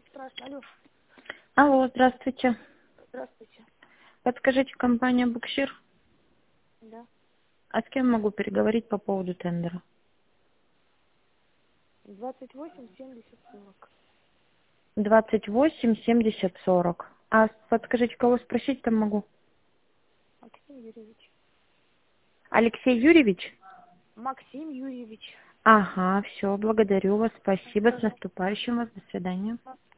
Страшно. Алло. Алло, здравствуйте. Здравствуйте. Подскажите, компания Буксир, Да. а с кем могу переговорить по поводу тендера? 28 70 40. 28 70 40. А подскажите, кого спросить там могу? Максим Юрьевич. Алексей Юрьевич? Максим Юрьевич. Ага, все, благодарю вас, спасибо, с Пожалуйста. наступающим вас, до свидания.